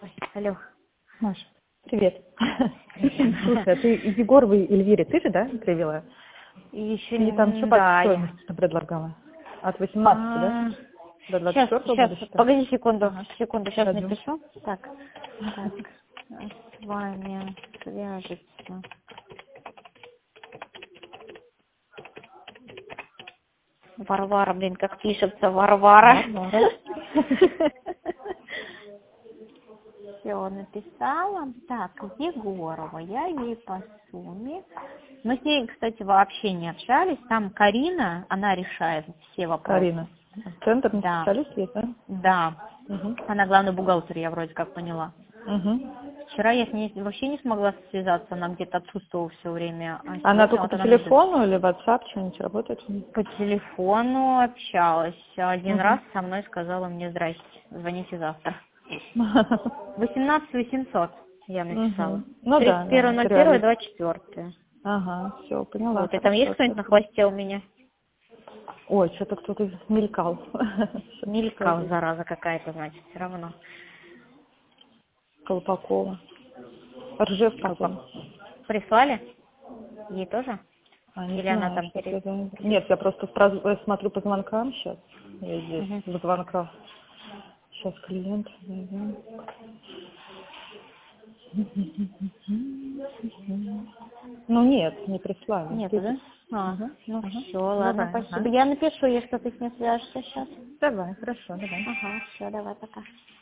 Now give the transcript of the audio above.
Алло. Маша, привет. Слушай, а ты Егоровой Эльвире, ты же, да, привела? Еще И там что по стоимости предлагала? От 18, да? До 24 Сейчас, погоди секунду, сейчас Пойдем. напишу. Так, с вами свяжется Варвара, блин, как пишется, Варвара. Все, написала. Так, Егорова, я ей по сумме. Мы с ней, кстати, вообще не общались. Там Карина, она решает все вопросы. Карина. Центр Да. специалист есть, да? Да. Угу. Она главный бухгалтер, я вроде как поняла. Угу. Вчера я с ней вообще не смогла связаться, она где-то отсутствовала все время. А Она сегодня только вот по она мне телефону или WhatsApp что-нибудь работает? по телефону общалась. Один Угу. раз со мной сказала мне: здрасте, звоните завтра. 18 800 я написала. Ну да, да. 31.01, 24. Ага, все, поняла. Вот, и там есть кто-нибудь на хвосте у меня? Ой, что-то кто-то мелькал. Мелькал, зараза какая-то, значит, все равно. Колпакова. Ржев какой? Прислали? Ей тоже? Не Или она знаю, там что это. Нет, я просто смотрю по звонкам сейчас. Я здесь в звонках. Сейчас клиент. Ну нет, не прислали. Нет, Ты да? Ну Ага. все, ладно, Давай, спасибо. ага. Я напишу ей, что ты с ней свяжешься сейчас. Давай, хорошо, давай. Ага, все, давай, пока.